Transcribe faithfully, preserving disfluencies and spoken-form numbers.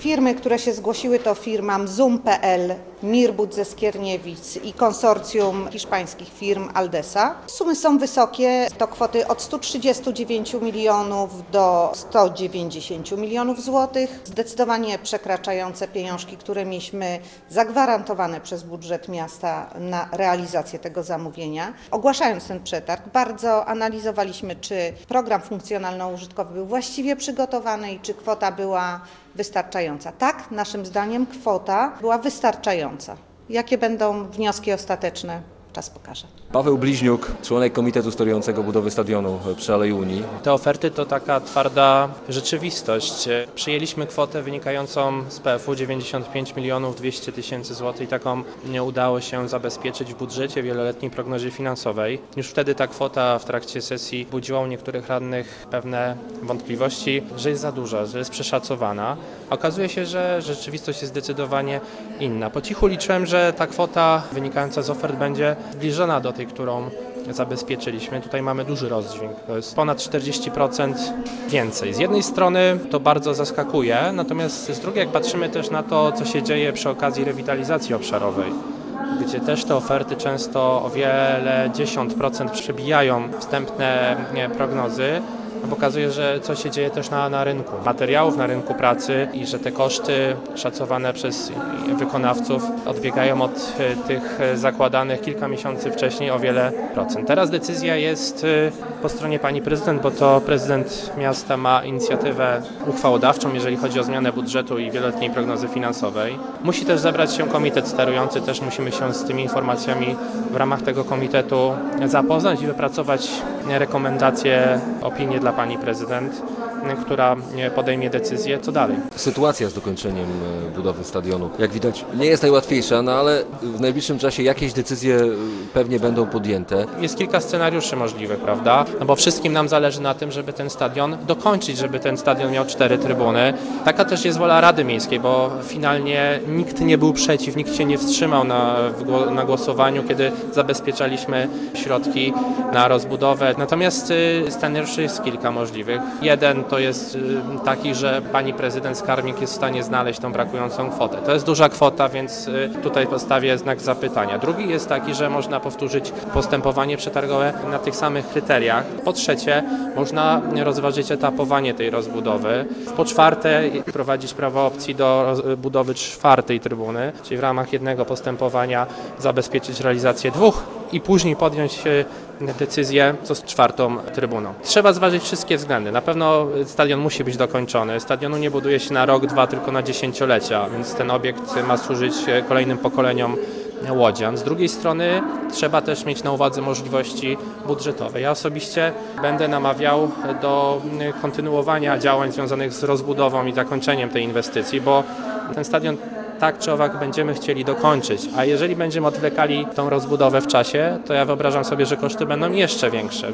Firmy, które się zgłosiły, to firma Zoom kropka pe el, Mirbut ze Skierniewic i konsorcjum hiszpańskich firm Aldesa. Sumy są wysokie, to kwoty od stu trzydziestu dziewięciu milionów do stu dziewięćdziesięciu milionów złotych, zdecydowanie przekraczające pieniążki, które mieliśmy zagwarantowane przez budżet miasta na realizację tego zamówienia. Ogłaszając ten przetarg, bardzo analizowaliśmy, czy program funkcjonalno-użytkowy był właściwie przygotowany i czy kwota była wystarczająca. Tak, naszym zdaniem kwota była wystarczająca. Jakie będą wnioski ostateczne? Czas pokaże. Paweł Bliźniuk, członek Komitetu Sterującego Budowy Stadionu przy Alei Unii. Te oferty to taka twarda rzeczywistość. Przyjęliśmy kwotę wynikającą z P F u dziewięćdziesiąt pięć milionów dwieście tysięcy złotych i taką nie udało się zabezpieczyć w budżecie wieloletniej prognozie finansowej. Już wtedy ta kwota w trakcie sesji budziła u niektórych radnych pewne wątpliwości, że jest za duża, że jest przeszacowana. Okazuje się, że rzeczywistość jest zdecydowanie inna. Po cichu liczyłem, że ta kwota wynikająca z ofert będzie zbliżona do tej, którą zabezpieczyliśmy. Tutaj mamy duży rozdźwięk, to jest ponad czterdzieści procent więcej. Z jednej strony to bardzo zaskakuje, natomiast z drugiej, jak patrzymy też na to, co się dzieje przy okazji rewitalizacji obszarowej, gdzie też te oferty często o wiele dziesiąt procent przebijają wstępne prognozy, pokazuje, że coś się dzieje też na, na rynku materiałów, na rynku pracy i że te koszty szacowane przez wykonawców odbiegają od tych zakładanych kilka miesięcy wcześniej o wiele procent. Teraz decyzja jest po stronie pani prezydent, bo to prezydent miasta ma inicjatywę uchwałodawczą, jeżeli chodzi o zmianę budżetu i wieloletniej prognozy finansowej. Musi też zebrać się komitet sterujący, też musimy się z tymi informacjami w ramach tego komitetu zapoznać i wypracować rekomendacje, opinie dla pani prezydent, która podejmie decyzję, co dalej. Sytuacja z dokończeniem budowy stadionu, jak widać, nie jest najłatwiejsza, no ale w najbliższym czasie jakieś decyzje pewnie będą podjęte. Jest kilka scenariuszy możliwych, prawda? No bo wszystkim nam zależy na tym, żeby ten stadion dokończyć, żeby ten stadion miał cztery trybuny. Taka też jest wola Rady Miejskiej, bo finalnie nikt nie był przeciw, nikt się nie wstrzymał na, na głosowaniu, kiedy zabezpieczaliśmy środki na rozbudowę. Natomiast scenariuszy jest kilka możliwych. Jeden to jest taki, że pani prezydent Skarbnik jest w stanie znaleźć tą brakującą kwotę. To jest duża kwota, więc tutaj postawię znak zapytania. Drugi jest taki, że można powtórzyć postępowanie przetargowe na tych samych kryteriach. Po trzecie, można rozważyć etapowanie tej rozbudowy. Po czwarte, prowadzić prawo opcji do budowy czwartej trybuny, czyli w ramach jednego postępowania zabezpieczyć realizację dwóch i później podjąć decyzję, co z czwartą trybuną. Trzeba zważyć wszystkie względy. Na pewno stadion musi być dokończony. Stadionu nie buduje się na rok, dwa, tylko na dziesięciolecia, więc ten obiekt ma służyć kolejnym pokoleniom łodzian. Z drugiej strony trzeba też mieć na uwadze możliwości budżetowe. Ja osobiście będę namawiał do kontynuowania działań związanych z rozbudową i zakończeniem tej inwestycji, bo ten stadion tak czy owak będziemy chcieli dokończyć, a jeżeli będziemy odwlekali tą rozbudowę w czasie, to ja wyobrażam sobie, że koszty będą jeszcze większe.